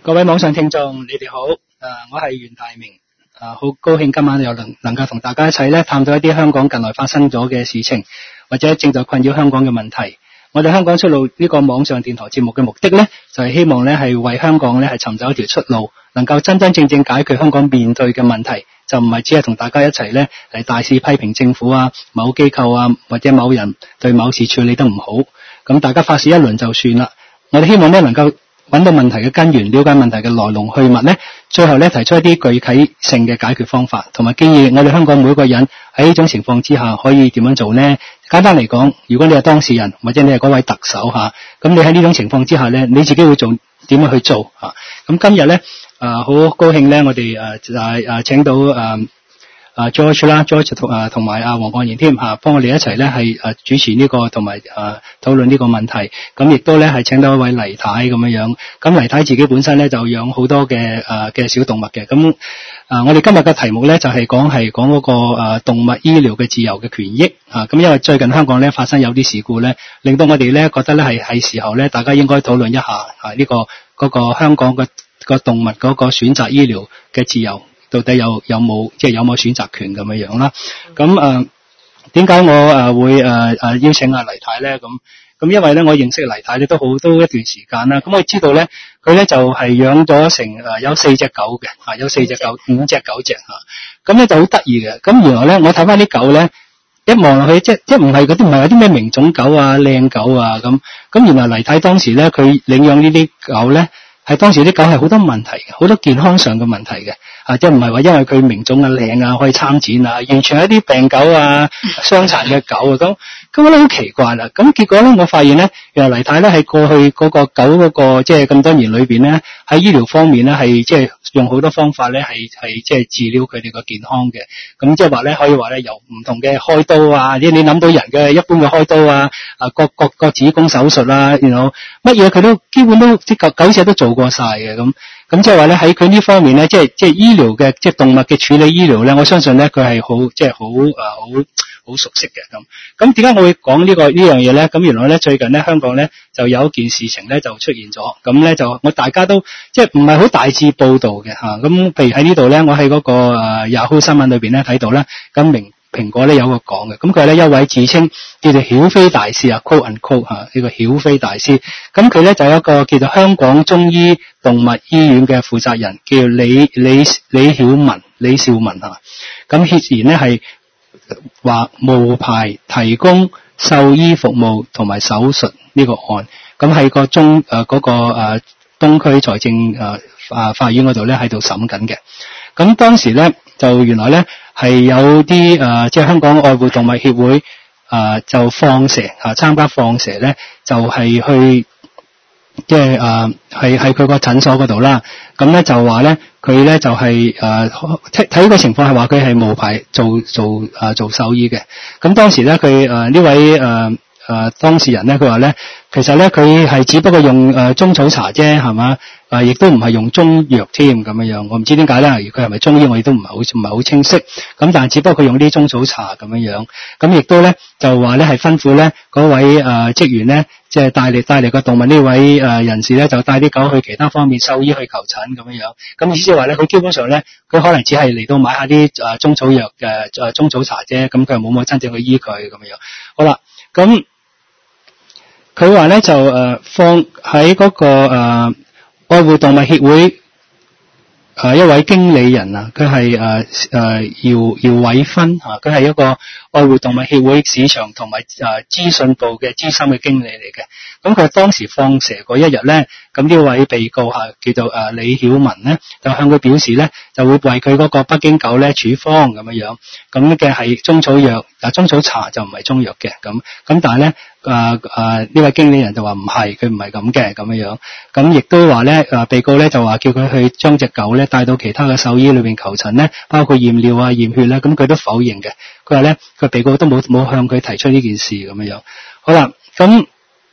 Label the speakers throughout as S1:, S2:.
S1: 各位網上聽眾，你哋好，我係袁大明，好高興今晚又能夠同大家一齊咧探討一啲香港近來發生咗嘅事情，或者正在困擾香港嘅問題。我哋香港出路呢個網上電台節目嘅目的咧，就係希望咧係為香港咧係尋找一條出路，能夠真真正正解決香港面對嘅問題，就唔係只係同大家一齊咧嚟大肆批評政府啊、某機構啊或者某人對某事處理得唔好，咁大家發洩一輪就算啦。我哋希望咧能夠揾到問題嘅根源，了解問題嘅來龍去脈咧，最後咧提出一啲具體性嘅解決方法，同埋建議我哋香港每個人喺呢種情況之下可以點樣做呢？簡單嚟講，如果你係當事人或者你係嗰位特首吓，咁你喺呢種情況之下咧，你自己會做點樣去做吓？咁今日咧好高興咧，我哋請到George 啦 ，George 同埋黃漢賢添吓，幫我哋一齊咧係主持呢個同埋討論呢個問題。咁亦都咧係請到一位黎太咁樣樣。咁黎太自己本身咧就養好多嘅小動物嘅。咁我哋今日嘅題目咧就係講嗰個動物醫療嘅自由嘅權益啊。咁因為最近香港咧發生有啲事故咧，令到我哋咧覺得咧係時候咧，大家應該討論一下呢個香港個動物嗰個選擇醫療嘅自由。到底有冇選擇權咁樣樣啦？咁點解我會邀請阿黎太咧？咁因為咧我認識黎太咧都一段時間啦。咁我知道咧佢咧就係養咗成有4隻狗嘅，有4隻狗5隻9隻嚇。咁咧就好得意嘅。咁原來咧我睇翻啲狗咧，一望落去即係唔係啲咩名種狗啊、靚狗啊咁。咁原來黎太當時咧佢領養呢啲狗咧，係當時啲狗係好多問題嘅，好多健康上嘅問題嘅。即係唔係話因為佢名種啊靚啊可以參展啊，完全係一啲病狗啊、傷殘嘅狗啊咁我覺得好奇怪啦。咁結果咧，我發現咧，原來黎太咧喺過去嗰個狗嗰個即係咁多年裏邊咧，喺醫療方面咧係即係用好多方法咧係即係治療佢哋個健康嘅。咁即係話咧可以話咧由唔同嘅開刀啊，你諗到人嘅一般嘅開刀啊，割子宮手術啊，然後乜嘢佢都基本都即係狗隻都做過晒嘅咁。咁即係話咧喺佢呢方面咧，即係醫療嘅即係動物嘅處理醫療咧，我相信咧佢係好熟悉嘅咁。咁點解我會講呢樣嘢咧？咁原來咧最近咧香港咧就有一件事情咧就出現咗，咁咧就我大家都即係唔係好大致報道嘅吓。咁譬如喺呢度咧，我喺嗰個Yahoo 新聞裏邊咧睇到咧，咁蘋果咧有個講嘅，咁佢係咧一位自稱叫做曉飛大師啊 ，quote and quote 呢個曉飛大師，咁佢咧就有一個叫做香港中醫動物醫院嘅負責人，叫李少文吓，咁顯然咧係話無牌提供獸醫服務同埋手術呢個案，咁喺個東區財政法院嗰度咧喺度審緊嘅，咁當時咧就原來咧係有啲即係香港愛護動物協會就放蛇參加放蛇咧，就係去即係係佢個診所嗰度啦。咁咧就話咧佢咧就係睇個情況係話佢係無牌做獸醫嘅。咁當時咧佢呢位當事人咧佢話咧其實咧佢係只不過用中草茶啫係嘛，亦都唔係用中藥添咁樣。我唔知點解咧，佢係咪中醫我亦都唔係好清晰。咁但係只不過佢用啲中草茶咁樣。咁亦都咧就話咧係吩咐咧嗰位職員咧，即係帶嚟個動物呢位人士咧，就帶啲狗去其他方面獸醫去求診咁樣。咁意思係話咧，佢基本上咧，佢可能只係嚟到買下啲中草藥嘅中草茶啫，咁佢冇真正去醫佢咁樣。好啦，咁佢話咧就放喺嗰個愛護動物協會一位經理人啊，佢係姚偉芬佢係一個愛護動物協會市場同埋資訊部嘅資深嘅經理嚟嘅。咁佢當時放蛇嗰一日咧，咁呢位被告叫做李曉文咧，就向佢表示咧，就會為佢嗰個北京狗咧處方咁樣。咁嘅係中草藥，中草茶就唔係中藥嘅。咁但係咧呢位經理人就話唔係，佢唔係咁嘅咁樣。咁亦都話咧被告咧就話叫佢去將隻狗咧帶到其他嘅獸醫裏邊求診咧，包括驗尿驗血咧，咁佢都否認嘅。佢話咧佢被告都冇向佢提出呢件事咁樣。好啦，咁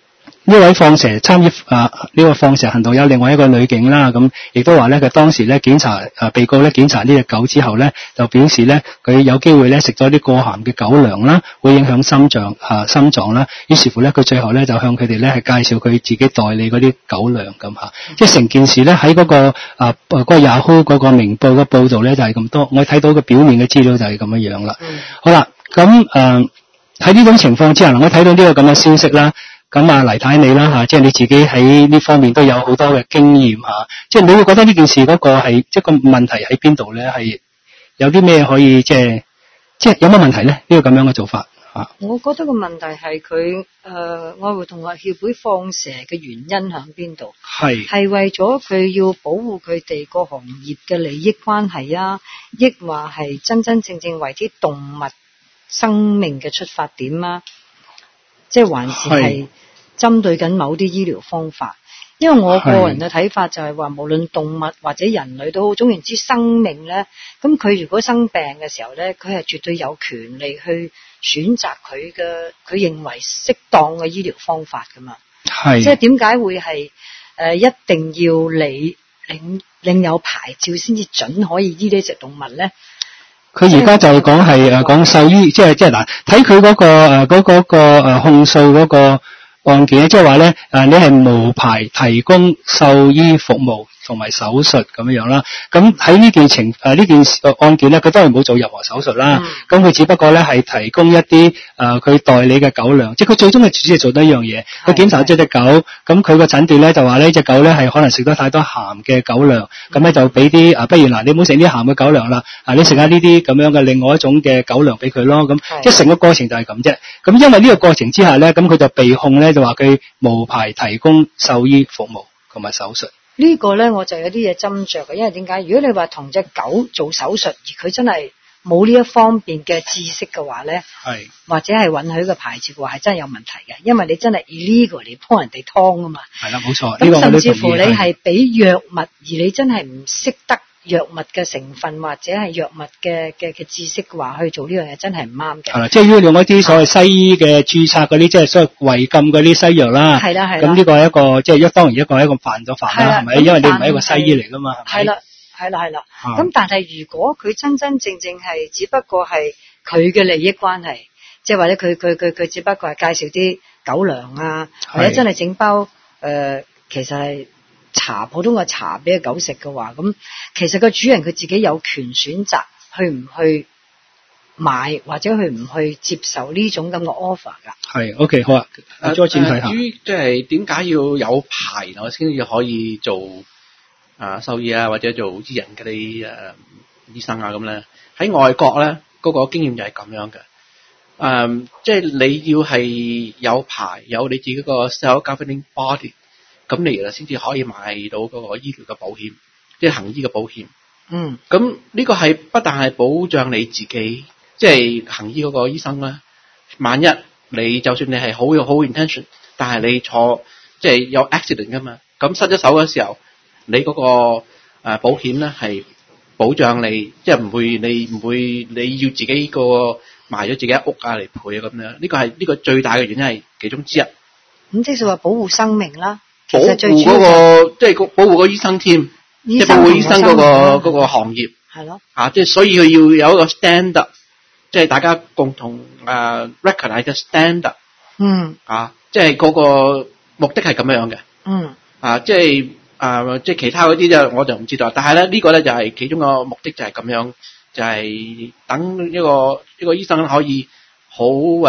S1: 呢位放蛇參與呢個放蛇行動有另外一個女警啦，咁亦都話咧佢當時咧檢查被告咧檢查呢隻狗之後咧，就表示咧佢有機會咧食咗啲過鹹嘅狗糧啦，會影響心臟啦。於是乎咧，佢最後咧就向佢哋咧係介紹佢自己代理嗰啲狗糧咁嚇。即係成件事咧喺嗰個嗰個 Yahoo 嗰個明報嘅報導咧就係咁多，我睇到個表面嘅資料就係咁樣樣啦。好啦，咁喺呢種情況之下，我睇到呢個咁嘅消息啦。咁黎太你啦嚇，即係你自己喺呢方面都有好多嘅經驗嚇，即係你會覺得呢件事嗰個係即係個問題喺邊度咧？係有啲咩可以即係有乜問題咧？呢個咁樣嘅做法嚇？
S2: 我覺得個問題係佢愛護動物協會放蛇嘅原因喺邊度？係為咗佢要保護佢哋個行業嘅利益關係啊，抑或係真真正正為啲動物生命嘅出發點啊？即係還是係針對緊某啲醫療方法，因為我個人嘅睇法就係話，無論動物或者人類都好，總言之生命咧，咁佢如果生病嘅時候咧，佢係絕對有權利去選擇佢認為適當嘅醫療方法噶嘛。即係點解會係一定要你領有牌照先至準可以醫呢隻動物咧？
S1: 佢而家就講係講獸醫，即係嗱，睇佢嗰個控訴嗰個案件，即係話咧你係無牌提供獸醫服務同埋手術咁樣啦。咁喺呢件案件咧，佢當然冇做任何手術啦。咁佢只不過咧係提供一啲佢代理嘅狗糧，即係佢最終係只係做得一樣嘢。佢檢查咗隻狗，咁佢個診斷咧就話呢隻狗咧係可能食得太多鹹嘅狗糧，咁咧就俾啲不如嗱你唔好食啲鹹嘅狗糧啦，你食下呢啲咁樣嘅另外一種嘅狗糧俾佢咯。咁即係成個過程就係咁啫。咁因為呢個過程之下咧，咁佢就被控咧就話佢無牌提供獸醫服務同埋手術。
S2: 呢個咧我就有啲嘢斟酌嘅，因為點解？如果你話同隻狗做手術，而佢真係冇呢一方面嘅知識嘅話咧，或者係允許嘅牌照嘅話，係真係有問題嘅，因為你真係 illegal 嚟幫人哋劏啊嘛。係啦，冇錯。咁甚至乎你係俾藥物，而你真係唔識得藥物嘅成分或者係藥物嘅知識嘅話，去做呢樣嘢真係唔啱嘅。係啦，即係如果用一啲所謂西醫嘅註冊嗰啲，即係所謂違禁嗰啲西藥啦。係啦係啦。咁呢個係一個即係當然一個犯咗法啦，係咪？因為你唔係一個西醫嚟噶嘛。係啦係啦係啦。咁但係如果佢真真正正係只不過係佢嘅利益關係，即係或者佢只不過係介紹啲狗糧啊，或者真係整包其實係普通嘅茶俾個狗食嘅話，咁其實個主人佢自己有權選擇去唔去買或者去唔去接受呢種咁嘅 offer 噶。係 OK 好啊，再轉睇下。
S3: 至於即係點解要有牌我先至可以做獸醫啊，或者做醫人嗰啲醫生啊咁咧？喺外國咧嗰個經驗就係咁樣嘅。即係你要係有牌，有你自己個 self-governing body。咁你先至可以買到嗰個醫療嘅保險，即係行醫嘅保險。咁呢個係不但係保障你自己，即係行醫嗰個醫生啦。萬一你就算你係好 intention， 但係你即係有 accident 噶嘛，咁失咗手嘅時候，你嗰個保險咧係保障你，即係唔會你要自己個賣咗自己一屋啊嚟賠啊咁樣。呢個最大嘅原因係其中之一。
S2: 咁即係話保護生命啦。
S3: 保護嗰個即係保護個醫生添，即係保護醫生嗰個行業係咯。即係所以佢要有一個 standard， 即係大家共同recognize 嘅 standard。即係嗰個目的係咁樣嘅。即係其他嗰啲就我就唔知道，但係咧呢個咧就係其中個目的就係咁樣，就係等一個醫生可以好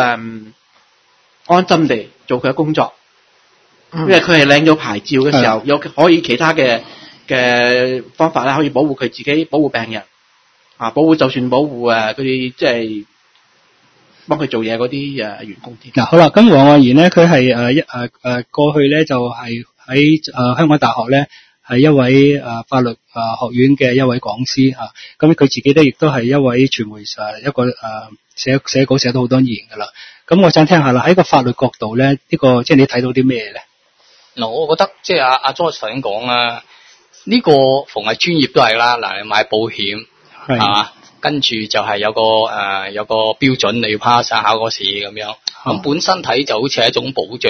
S3: 安心地做佢嘅工作。因為佢係領咗牌照嘅時候，有可以其他嘅方法啦，可以保護佢自己，保護病人，就算保護嗰啲即係幫佢做嘢嗰啲員工添。
S1: 嗱，好啦，咁黃愛賢咧，佢係過去咧就係喺香港大學咧係一位法律學院嘅一位講師嚇，咁佢自己咧亦都係一位傳媒一個寫稿寫到好多年噶啦。咁我想聽下啦，喺個法律角度咧，呢個即係你睇到啲咩咧？
S4: 嗱，我覺得即係阿 George 頭先講啦，呢個逢係專業都係啦。嗱，你買保險係嘛，跟住就係有個標準你要 pass 考個試咁樣。咁本身睇就好似係一種保障，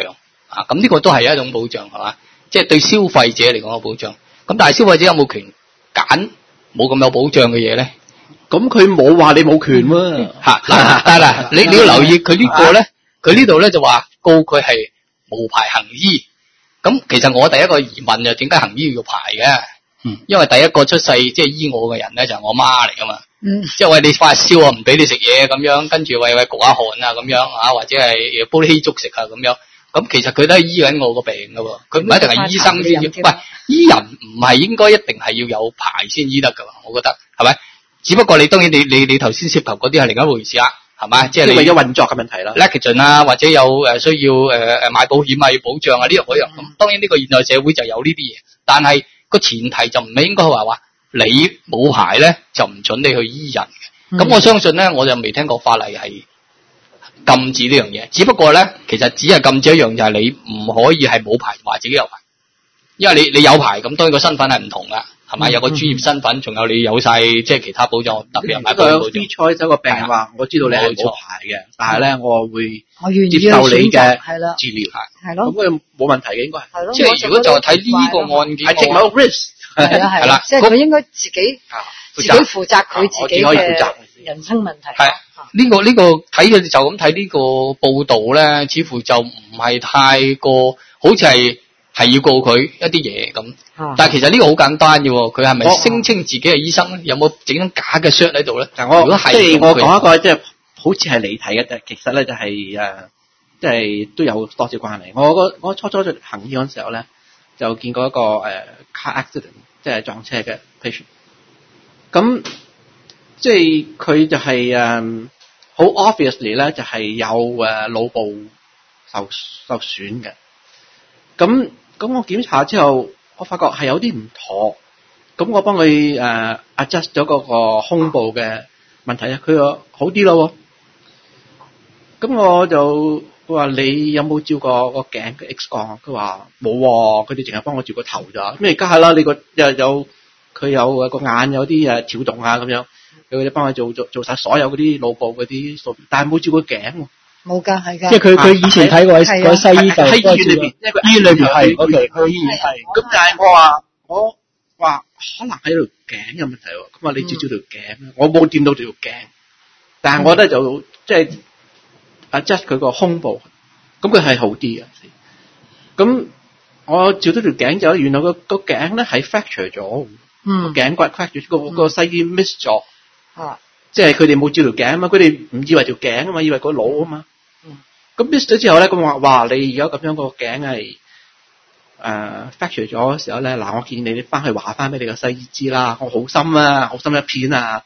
S4: 啊，咁呢個都係一種保障係嘛？即係對消費者嚟講嘅保障。咁但係消費者有冇權揀冇咁有保障嘅嘢咧？
S3: 咁佢冇話你冇權喎。
S4: 但係嗱，你要留意佢呢個咧，佢呢度咧就話告佢係無牌行醫。咁其實我第一個疑問就點解行醫要牌嘅？因為第一個出世即係醫我嘅人咧就係我媽嚟噶嘛。即係喂你發燒啊，唔俾你食嘢咁樣，跟住喂焗下汗啊咁樣啊，或者係煲啲稀粥食啊咁樣。咁其實佢都係醫緊我個病噶喎，佢唔一定係醫生先要。喂，醫人唔係應該一定係要有牌先醫得噶，我覺得係咪？只不過你當然你頭先涉及嗰啲係另一回事啦，係咪？即係你
S3: 為咗運作嘅問題啦。
S4: negligence 啊，或者有需要買保險啊，要保障啊呢樣嗰樣。咁當然呢個現代社會就有呢啲嘢，但係個前提就唔係應該話你冇牌咧就唔准你去醫人嘅。咁我相信咧，我就未聽過法例係禁止呢樣嘢。只不過咧，其實只係禁止一樣，就係你唔可以係冇牌話自己有牌，因為你有牌咁，當然個身份係唔同噶。係咪有個專業身份，仲有你有晒即係其他保障，特別係買保險保障。free choice 有個病人話：我知道你係冇牌嘅，但係咧我會接受你嘅治療，
S2: 係咯，
S3: 咁佢冇問題嘅應該係。
S2: 係咯，
S4: 即係如果就係睇呢個案件，
S3: 係 take no risk，
S2: 係啦，即係佢應該自己負責佢自己嘅人生問題。
S4: 係呢個睇嘅就咁睇呢個報導咧，似乎就唔係太過，好似係要告佢一啲嘢咁，但係其實呢個好簡單嘅喎，佢係咪聲稱自己係醫生咧？有冇整張假嘅 shirt 喺度咧？如果係，
S3: 即係我講一個即係好似係離題嘅，但係其實咧就係即係都有多少關係。我初初行醫嗰陣時候咧，就見過一個car accident， 即係撞車嘅 patient。咁即係佢就係好 obviously 咧，就係有腦部受損嘅。咁我檢查之後，我發覺係有啲唔妥。咁我幫佢adjust 咗嗰個胸部嘅問題啊，佢話好啲咯。咁我就話你有冇照過個頸嘅 X 光？佢話冇，佢哋淨係幫我照個頭咋。咁而家係啦，你個佢有個眼有啲跳動啊咁樣，佢哋幫佢做晒所有嗰啲腦部嗰啲數，但係冇照過頸喎。
S2: 冇㗎，係㗎。
S1: 即係佢以前睇過喺西醫就
S3: 喺醫院裏邊，
S1: 醫院裏邊係 OK，去醫院係。
S3: 咁但係我話可能喺條頸有問題喎。咁啊，你照條頸，我冇掂到條頸，但係我咧就即係adjust佢個胸部，咁佢係好啲嘅。咁我照咗條頸之後，原來個頸咧係 fracture 咗，頸骨 fracture 個西醫 miss 咗。即係佢哋冇照條頸啊嘛，佢哋唔以為條頸啊嘛，以為個腦啊嘛。咁 miss 咗之後咧，咁話哇，你而家咁樣個頸係fracture 咗嘅時候咧，嗱，我建議你翻去話翻俾你個西醫知啦，我好心啊，好心一片啊。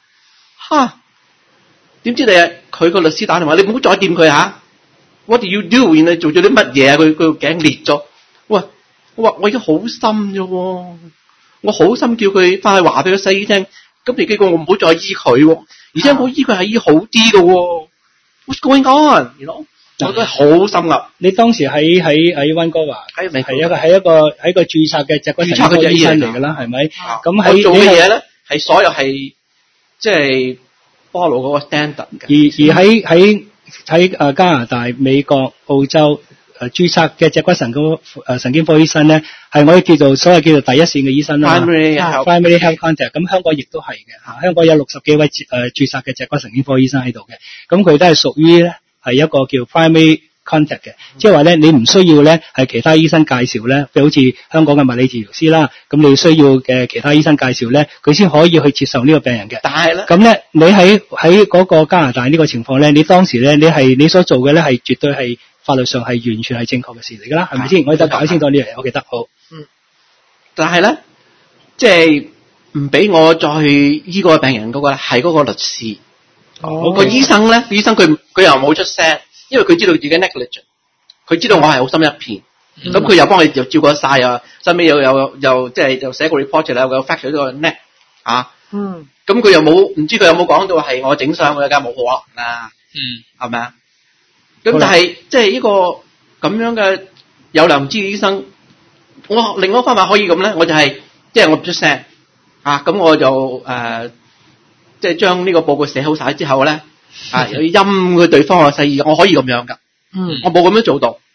S3: 點知佢個律師打電話，你唔好再掂佢吓。What do you do？ 你做咗啲乜嘢啊？佢個頸裂咗。喂，我話我已經好心啫，我好心叫佢翻去話俾個西醫聽。咁你結果我唔好再醫佢，而且我醫佢係醫好啲嘅。What's going on？ 我都係好心噶。
S1: 你當時喺溫哥華係一個註冊嘅脊骨神經科醫生嚟㗎啦，係咪？咁喺
S3: 做嘅嘢咧係所有係即係 follow 嗰個 standard 嘅。
S1: 而喺加拿大、美國、澳洲註冊嘅脊骨神經科醫生咧，係我哋叫做第一線嘅醫生啦。Primary health contact。咁香港亦都係嘅，香港有60幾位註冊嘅脊骨神經科醫生喺度嘅，咁佢都係屬於咧係一個叫 primary contact 嘅，即係話咧你唔需要咧係其他醫生介紹咧，譬如好似香港嘅物理治療師啦，咁你需要嘅其他醫生介紹咧，佢先可以去接受呢個病人嘅。
S3: 但係咧，
S1: 咁咧你喺嗰個加拿大呢個情況咧，你當時咧你所做嘅咧係絕對係法律上係完全係正確嘅事嚟㗎啦，係咪先？我哋就搞清楚呢樣嘢，我記得好。
S3: 但係咧，即係唔俾我再去醫嗰個病人嗰個係嗰個律師。個醫生咧，佢又冇出聲，因為佢知道自己 negligent， 佢知道我係好心一片，咁佢又幫你又照過晒啊，後尾又即係又寫個 report 出嚟，有 fact 咗個 neck 啊，咁佢又冇唔知佢有冇講到係我整傷佢，梗係冇可能啦，係咪啊？咁但係即係呢個咁樣嘅有良知嘅醫生，我另外一方法可以咁咧，我就係即係我唔出聲啊，咁我就即係將呢個報告寫好晒之後咧，又要陰佢對方嘅西醫，我可以咁樣噶，我冇咁樣做到，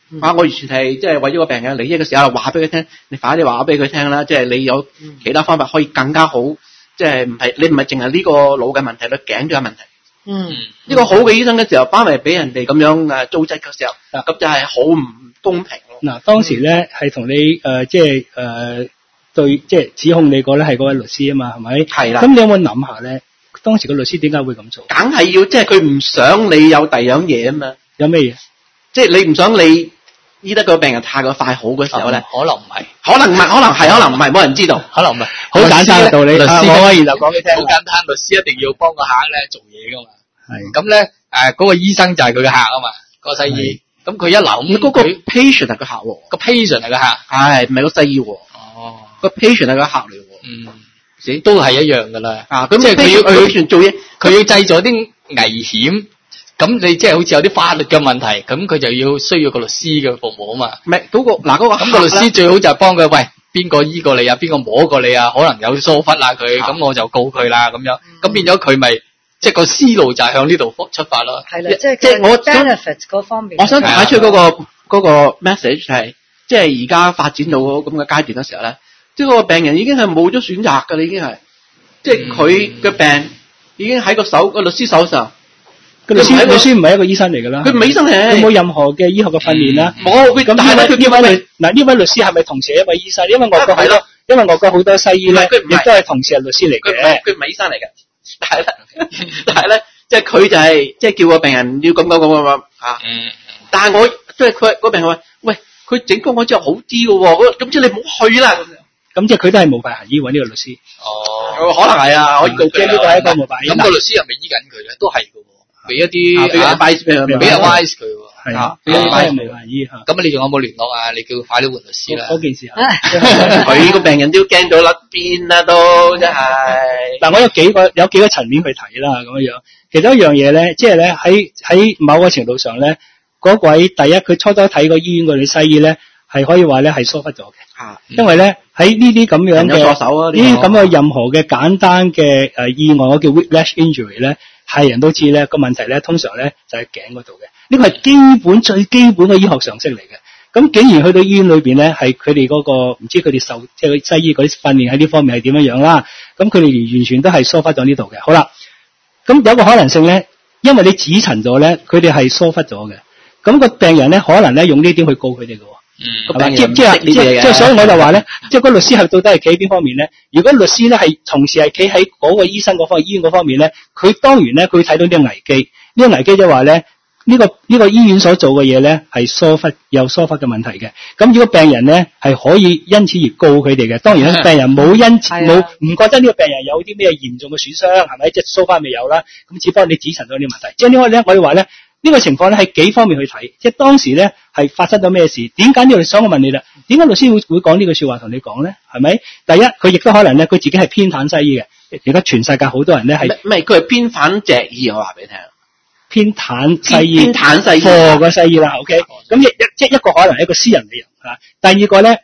S3: 我完全係即係為咗個病人利益嘅時候，話俾佢聽，你快啲話俾佢聽啦，即係你有其他方法可以更加好，即係唔係淨係呢個腦嘅問題，你頸都有問題。呢個好嘅醫生嘅時候，翻嚟俾人哋咁樣糟質嘅時候，咁就係好唔公平咯。
S1: 嗱，當時咧係同你對，即係指控你個咧係嗰位律師啊嘛，係咪？係啦。咁你有冇諗下咧？當時個律師點解會咁做？
S3: 梗係要，即係佢唔想你有第二樣嘢啊嘛。有咩嘢？即係你唔想你醫得個病人太過快好嘅時候咧，
S4: 可能唔係，
S3: 可能唔係，可能係，可能唔係，冇人知道。
S4: 可能唔係，
S1: 好簡單嘅道理。
S4: 律師
S1: 我可以就講俾你聽。
S4: 好簡單，律師一定要幫個客咧做嘢噶嘛。
S1: 係。
S4: 咁咧嗰個醫生就係佢嘅客啊嘛，個西醫。咁佢一諗，
S3: 嗰個 patient 係個客喎，
S4: 個 patient 係個客，
S3: 係唔係個西醫喎？哦，個 patient 係個客嚟喎。
S4: 都係一樣噶啦。
S3: 咁即係佢要做嘢，
S4: 佢要製造啲危險。咁你即係好似有啲法律嘅問題，咁佢就要需要個律師嘅服務啊嘛。
S3: 唔係嗰個咁
S4: 個律師最好就係幫佢，喂，邊個醫過你啊？邊個摸過你啊？可能有疏忽啦佢，咁我就告佢啦咁樣。咁變咗佢咪即係個思路就係向呢度出發咯。
S2: 係啦，即係我 benefit 嗰方面。
S3: 我想帶出嗰個 message 係，即係而家發展到咁嘅階段嘅時候咧，即係個病人已經係冇咗選擇㗎啦，已經係，即係佢嘅病已經喺個律師手上。個律師
S1: 唔係一個醫生嚟㗎啦，
S3: 佢唔係醫生嚟，
S1: 佢冇任何嘅醫學嘅訓練啦。
S3: 冇，咁但係咧，
S1: 呢位律師係咪同時係一位醫生？因為外國好多西醫咧，亦都係同時係律師嚟嘅。
S3: 佢唔係醫生嚟嘅，但係咧，即係佢就係即係叫個病人要咁啊。但係我即係佢個病人話：喂，佢整過我之後好啲嘅喎，咁即係你唔好去啦。咁
S1: 即係佢都係冇辦行醫揾呢個律師。
S3: 哦，可能係啊，可以告嘅。
S1: 呢個係一個冇辦醫。
S4: 咁個律師係咪醫緊佢咧？都係嘅喎。俾一啲俾 advice 佢喎，
S1: 係啊，俾 advice 冇人醫嚇。
S4: 咁你仲有冇聯絡啊？你叫佢快啲換律師啦。
S1: 嗰件事啊，
S3: 佢個病人都驚到甩邊啦，都真係。
S1: 嗱，我有幾個層面去睇啦，咁樣。其中一樣嘢咧，即係咧喺某個程度上咧，嗰位第一佢初睇個醫院嗰啲西醫咧，係可以話咧係疏忽咗嘅。因為咧喺呢啲咁樣嘅呢啲咁嘅任何嘅簡單嘅意外，我叫 whiplash injury 咧。係人都知咧，個問題咧，通常咧就喺頸嗰度嘅。呢個係最基本嘅醫學常識嚟嘅。咁竟然去到醫院裏邊咧，係佢哋嗰個唔知佢哋受即係西醫嗰啲訓練喺呢方面係點樣啦。咁佢哋完全都係疏忽咗呢度嘅。好啦，咁有個可能性咧，因為你指陳咗咧，佢哋係疏忽咗嘅。咁個病人咧，可能咧用呢點去告佢哋嘅。係嘛？即係，所以我就話咧，即係個律師係到底係企喺邊方面咧？如果律師咧係同時係企喺嗰個醫生嗰方面、醫院嗰方面咧，佢當然咧佢睇到呢個危機。呢個危機就話咧，呢個醫院所做嘅嘢咧係疏忽嘅問題嘅。咁如果病人咧係可以因此而告佢哋嘅，當然咧病人冇唔覺得呢個病人有啲咩嚴重嘅損傷，係咪？即係疏忽未有啦。咁只不過你指陳咗呢個問題。即係呢個咧，我哋話咧。呢個情況咧係幾方面去睇，即係當時咧係發生咗咩事？點解呢個？想我問你啦，點解律師會講呢句說話同你講咧？係咪？第一，佢亦都可能咧，佢自己係偏袒西醫嘅。而家全世界好多人咧係
S3: 唔係佢係偏袒脊醫，我話俾你聽。
S1: 偏袒西醫，
S3: 偏袒西醫，
S1: 錯個西醫啦。OK，咁即係一個可能係一個私人理由嚇。第二個咧，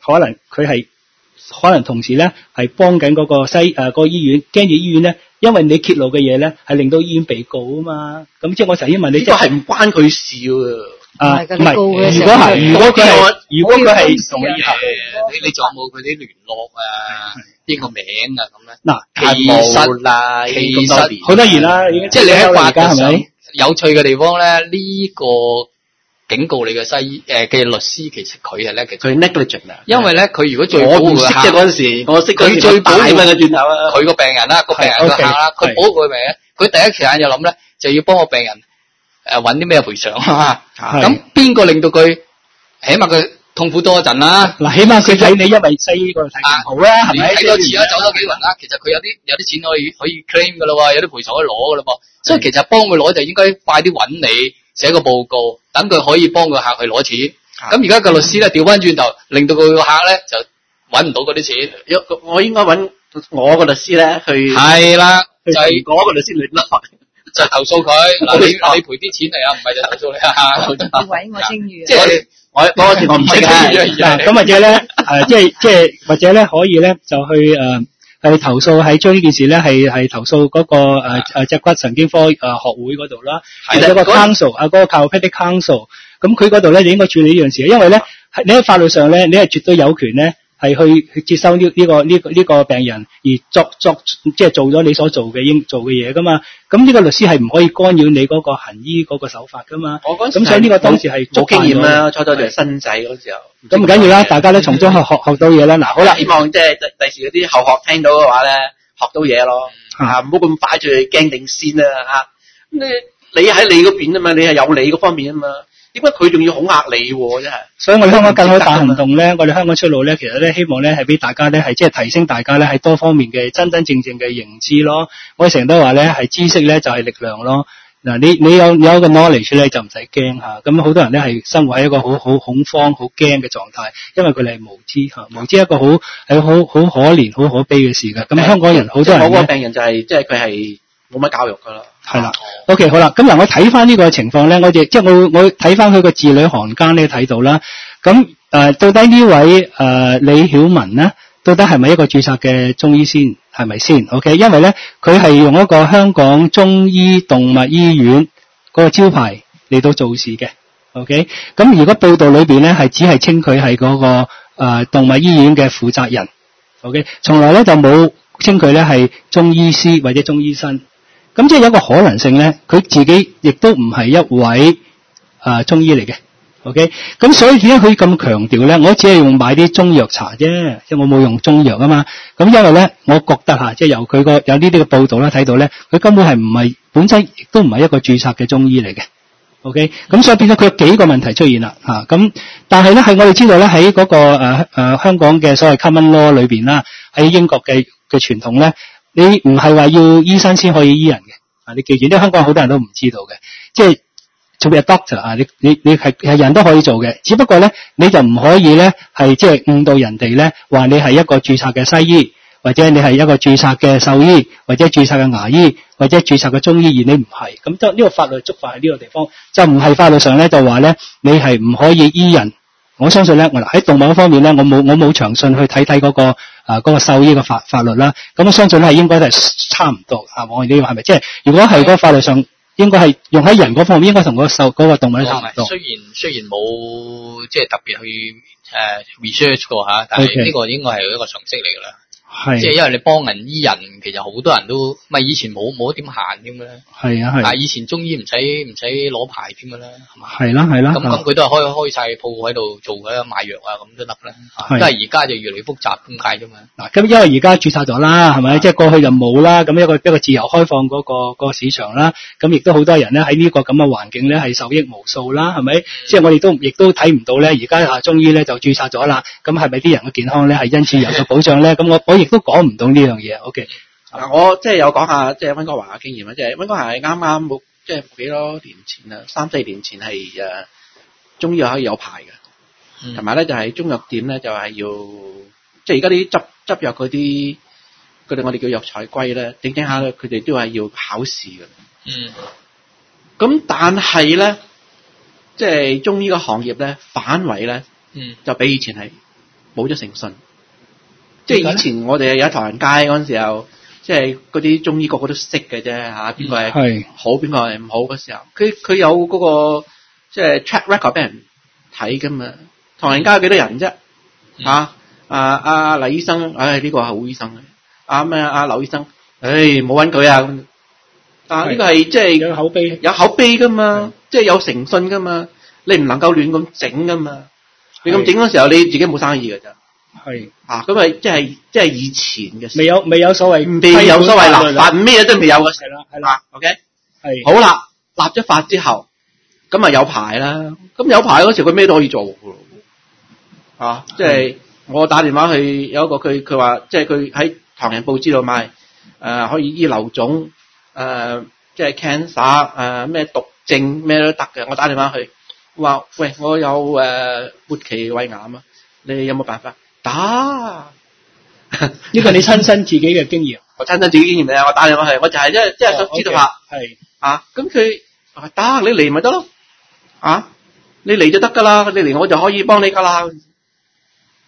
S1: 可能同時咧係幫緊嗰個個醫院，驚住醫院咧。因為你揭露嘅嘢咧，係令到醫院被告啊嘛。咁即係我頭先問你，
S3: 呢個係唔關佢事
S1: 啊。唔係，如果佢係同醫校，
S4: 你仲有冇佢啲聯絡啊？邊個名啊咁咧？嗱，其實
S1: 好多年啦，已經
S4: 即係你喺法律上有趣嘅地方咧，呢個警告你嘅西醫嘅律師，其實佢係咧，其實佢
S3: negligent 啊。
S4: 因為咧，佢如果最保護嘅客，
S3: 嗰陣時，我識
S4: 佢最保護嘅
S3: 轉頭啊，
S4: 佢個病人啦，個病人個客啦，佢保護佢病人，佢第一時間就諗咧，就要幫個病人揾啲咩賠償啊嘛。咁邊個令到佢起碼佢痛苦多一陣啦？
S1: 嗱，起碼佢睇你因為西醫嗰度睇唔好啦，係咪？
S4: 睇多次啦，走多幾輪啦，其實佢有啲錢可以 claim 噶啦喎，有啲賠償可以攞噶啦噃。所以其實幫佢攞就應該快啲揾你寫個報告，等佢可以幫個客去攞錢。咁而家個律師咧調翻轉頭，令到佢個客咧就揾唔到嗰啲錢。
S3: 我應該揾我個律師咧去。
S4: 係啦，就係
S3: 嗰個律師聯絡，
S4: 就投訴佢。嗱，你賠啲錢嚟啊，唔係就投訴你啊。
S2: 你毀我聲譽。
S4: 即係
S3: 我嗰時我唔識啊。
S1: 咁或者咧，即係或者咧可以咧就去係投訴係將呢件事咧係投訴嗰個脊骨神經科學會嗰度啦，或者個 council 嗰個 chiropractic council， 咁佢嗰度咧就應該處理呢樣事，因為咧你喺法律上咧你係絕對有權咧係去接收呢個病人而即係做咗你所做嘅應做嘅嘢噶嘛，咁呢個律師係唔可以干擾你嗰個行醫嗰個手法噶嘛。我嗰時咁所以呢個當時係冇經驗啦，初就係新仔嗰時候。咁唔緊要啦，大家都從中學到嘢啦。嗱，好啦，希望即係第時嗰啲後學聽到嘅話咧，學到嘢咯。唔好咁快就驚定先啦嚇。咁你喺你嗰邊啊嘛，你係有你嗰方面啊嘛。點解佢仲要恐嚇你喎？真係，所以我哋香港更好大行動咧，我哋香港出路咧，其實咧希望咧係俾大家咧係即係提升大家咧喺多方面嘅真正嘅認知咯。我哋成日都話咧係知識咧就係力量咯。嗱，你有一個 knowledge 咧就唔使驚嚇。咁好多人咧係生活喺一個好恐慌、好驚嘅狀態，因為佢哋係無知嚇，無知一個好可憐、好可悲嘅事㗎。咁香港人好多人咧，我個病人就係即係佢係冇乜教育㗎啦。係啦，OK 好啦，咁嗱我睇翻呢個情況咧，我睇翻佢個字裏行間咧睇到啦。咁到底呢位李曉文咧，到底係咪一個註冊嘅中醫先？係咪先 ？OK， 因為咧佢係用一個香港中醫動物醫院嗰個招牌嚟到做事嘅。OK， 咁如果報道裏邊咧係只係稱佢係嗰個動物醫院嘅負責人。OK， 從來咧就冇稱佢咧係中醫師或者中醫生。咁即係有一個可能性咧，佢自己亦都唔係一位中醫嚟嘅 ，OK？ 咁所以點解佢咁強調咧？我只係用買啲中藥茶啫，即係我冇用中藥啊嘛。咁因為咧，我覺得即係由佢有呢啲嘅報道啦，睇到咧，佢根本係唔係本身亦都唔係一個註冊嘅中醫嚟嘅 ，OK？ 咁所以變咗佢有幾個問題出現啦，咁但係咧係我哋知道咧喺嗰個香港嘅所謂 common law 裏邊啦，喺英國嘅傳統咧。你唔係話要醫生先可以醫人嘅，你記住，因為香港好多人都唔知道嘅，即係做咩 doctor 你係人都可以做嘅，只不過咧你就唔可以咧係即係誤導人哋咧話你係一個註冊嘅西醫，或者你係一個註冊嘅獸醫，或者註冊嘅牙醫，或者註冊嘅中醫，而你唔係，咁即係呢個法律觸犯喺呢個地方，就唔係法律上咧就話咧你係唔可以醫人。我相信咧，我喺動物方面咧，我冇詳盡去睇嗰個獸醫嘅法律啦。咁我相信咧係應該都係差唔多啊。我哋呢個係咪？即係如果係嗰個法律上應該係用喺人嗰方面，應該同嗰個動物都差唔多。雖然冇即係特別去research 過嚇，但係呢個應該係一個常識嚟㗎啦。係，即係因為你幫人醫人，其實好多人都咪以前冇點閒添嘅咧。係啊係。以前中醫唔使攞牌添嘅啦，係嘛？係啦係啦。咁佢都係開晒鋪喺度做嘅賣藥啊，咁都得啦。係。因為而家就越嚟越複雜咁解啫嘛。嗱，咁因為而家註冊咗啦，係咪？即係過去就冇啦，咁一個自由開放嗰個市場啦，咁亦都好多人咧喺呢個咁嘅環境咧係受益無數啦，係咪？即係我哋亦都睇唔到咧，而家中醫咧就註冊咗啦，咁係咪啲人嘅健康咧係因此有個保障咧？咁我亦都講唔到呢樣嘢 ，OK？ 嗱，我即係有講下即係溫哥華嘅經驗啦，即係溫哥華係啱啱冇即係幾多年前啦，3-4年前係中醫可以有牌嘅，同埋咧就係中藥店咧就係要即係而家啲執藥嗰啲，佢哋我哋叫藥材歸咧，整下咧佢哋都係要考試嘅。咁但係咧，即係中醫個行業咧反為咧，就比以前係冇咗誠信。即係以前我哋有唐人街嗰陣時候，即係嗰啲中醫個個都識嘅啫嚇，邊個係好邊個係唔好嗰時候，佢有嗰個即係 track record 俾人睇噶嘛。唐人街有幾多人啫？阿黎醫生，呢個係好醫生嘅。阿劉醫生，冇揾佢啊。但係呢個係即係有口碑噶嘛，即係有誠信噶嘛。你唔能夠亂咁整噶嘛。你咁整嗰時候，你自己冇生意㗎咋。係咁咪即係以前嘅事，未有所謂，未有所謂立法，咩都未有嘅事啦，係啦 ，OK， 係好啦，立咗法之後，咁咪有牌啦，咁有牌嗰時佢咩都可以做嘅咯，即係我打電話去有一個佢話，即係佢喺唐人報紙度賣，可以醫流腫，即係 cancer， 咩毒症咩都得嘅，我打電話去話，喂，我有末期胃癌啊，你有冇辦法？打呢個你親身自己嘅經驗，我親身自己經驗嚟啊！我打電話去，我就係即係想知道下，係咁佢話打你嚟咪得咯，你嚟就得噶啦，你嚟我就可以幫你噶啦。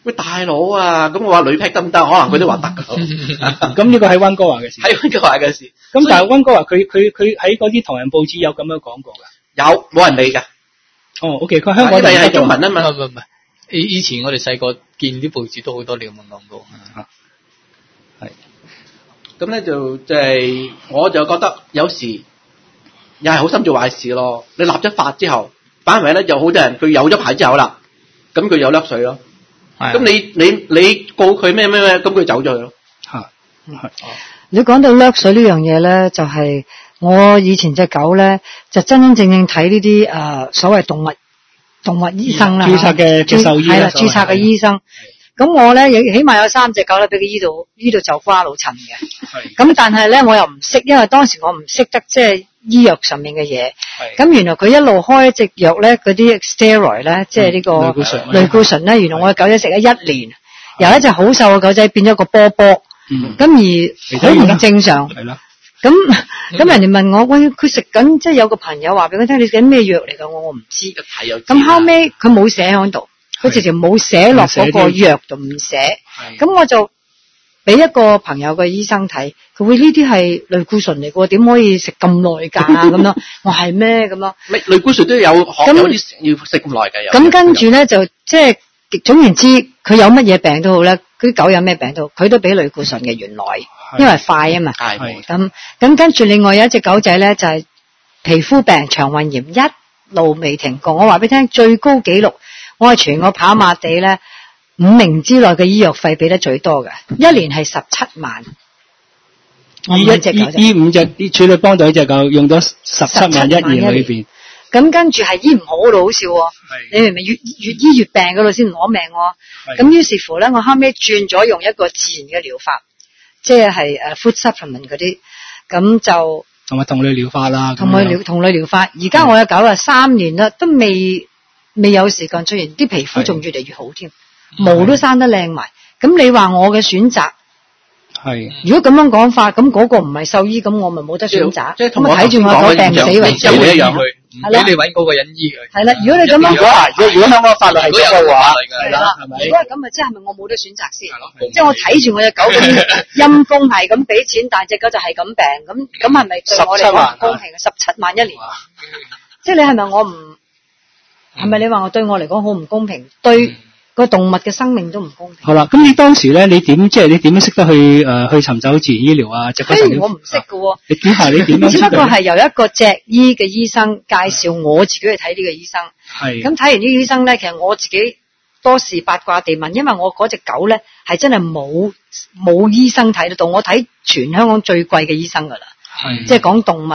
S3: 喂大佬啊，咁我話女劈得唔得？可能佢都話得㗎。
S1: 咁呢個喺溫哥華嘅事。
S3: 喺溫哥華嘅事。
S1: 咁但係溫哥華佢喺嗰啲唐人報紙有咁樣講過㗎。
S3: 有，冇人理㗎。
S1: 哦 ，OK， 佢香港
S3: 因為係中文啊嘛。
S4: 唔係。以前我哋細個見啲報紙都好多廖文講過。
S3: 係。咁咧就係，我就覺得有時又係好心做壞事咯。你立咗法之後，反為咧有好多人佢有咗牌之後啦，咁佢有甩水咯。咁你告佢咩，咁佢走咗去咯。
S1: 係。
S2: 你講到甩水呢樣嘢咧，就係我以前隻狗咧，就真真正正睇呢啲所謂動物醫生啦，
S1: 註冊嘅獸醫
S2: 係啦，註冊嘅醫生。咁我咧起碼有3隻狗咧，俾佢醫到就瓜老襯嘅。咁但係咧，我又唔識，因為當時我唔識得即係醫藥上面嘅嘢。咁原來佢一路開一隻藥咧，嗰啲 steroid 咧，即係呢個類固醇咧。原來我嘅狗仔食咗1年，由一隻好瘦嘅狗仔變咗個波波。咁而好唔正常。係啦。咁人哋問我，喂，佢食緊，即係有個朋友話俾佢聽，你食緊咩藥嚟㗎？我唔知。咁後尾佢冇寫喺度，佢直情冇寫落嗰個藥度，唔寫。咁我就俾一個朋友嘅醫生睇，佢會呢啲係類固醇嚟㗎，點可以食咁耐㗎？咁樣，我係咩咁樣？
S3: 類固醇都有啲要食咁耐㗎。
S2: 咁跟住咧就即係總言之，佢有乜嘢病都好咧，佢啲狗有咩病都好，佢都俾類固醇嘅原來。因為快啊嘛，咁跟住另外有一隻狗仔咧就係皮膚病腸胃炎一路未停過。我話俾你聽，最高紀錄，我係全個跑馬地咧5名之內嘅醫藥費俾得最多嘅，1年係17萬。我一隻狗仔，
S1: 呢5隻處女幫到一隻狗用咗17萬1年裏邊。
S2: 咁跟住係醫唔好到好笑喎，你明唔明？越醫越病嗰度先攞命喎。咁於是乎咧，我後尾轉咗用一個自然嘅療法。即係food supplement 嗰啲，咁就
S1: 同埋同類療法啦，
S2: 同類療法。而家我嘅狗3年啦，都未有時間出現，啲皮膚仲越嚟越好添，毛都生得靚埋。咁你話我嘅選擇係？如果咁樣講法，咁嗰個唔係獸醫，咁我咪冇得選擇。咁睇住我狗病死為止。
S4: 一樣去。俾你揾嗰個人醫佢。
S2: 係啦，如果你咁樣講，
S1: 如果香港法律係咁嘅話，
S2: 係啦，如果係咁啊，即係咪我冇得選擇先？即係我睇住我隻狗嗰啲陰公係咁俾錢，但係隻狗就係咁病，咁係咪對我嚟講唔公平？17萬1年，即係你係咪我唔係咪你話我對我嚟講好唔公平？對個動物嘅生命都唔公平。
S1: 好啦，咁你當時咧，你點樣識得去尋找自然醫療啊？
S2: 我唔識㗎喎。
S1: 你點下你點樣？
S2: 只不過係由一個脊醫嘅醫生介紹我自己去睇呢個醫生。係。咁睇完呢個醫生咧，其實我自己多事八卦地問，因為我嗰隻狗咧係真係冇醫生睇得到，我睇全香港最貴嘅醫生㗎啦。係。即係講動物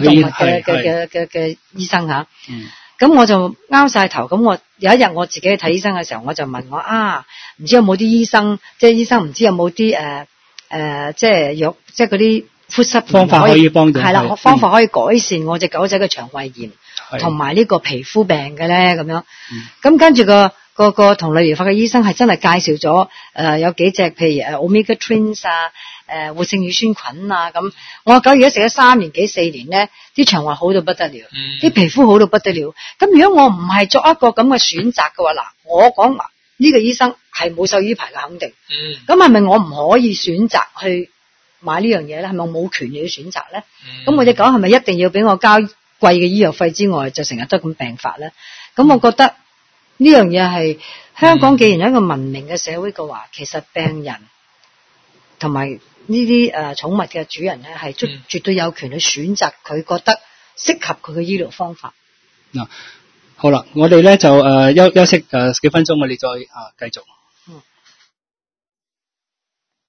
S2: 嘅醫生嚇。咁我就拗晒頭，咁我有一日我自己去睇醫生嘅時候，我就問我唔知有冇啲醫生，即係醫生唔知有冇啲即係藥，即係嗰啲呼吸
S1: 方法可以幫到，
S2: 係啦，方法可以改善我隻狗仔嘅腸胃炎同埋呢個皮膚病嘅咧，咁樣。咁跟住個同類療法嘅醫生係真係介紹咗有幾隻，譬如Omega Twins 活性乳酸菌啊咁。我狗而家食咗3年幾4年咧，啲腸胃好到不得了，啲皮膚好到不得了。咁如果我唔係作一個咁嘅選擇嘅話，嗱，我講呢個醫生係冇獸醫牌嘅肯定。咁係咪我唔可以選擇去買呢樣嘢咧？係咪我冇權利去選擇咧？咁我隻狗係咪一定要俾我交貴嘅醫藥費之外，就成日都咁病發咧？咁我覺得呢樣嘢係香港既然係一個文明嘅社會嘅話，其實病人同埋呢啲寵物嘅主人咧，係絕對有權去選擇佢覺得適合佢嘅醫療方法。
S1: 嗱，好啦，我哋咧就休息幾分鐘，我哋再繼續。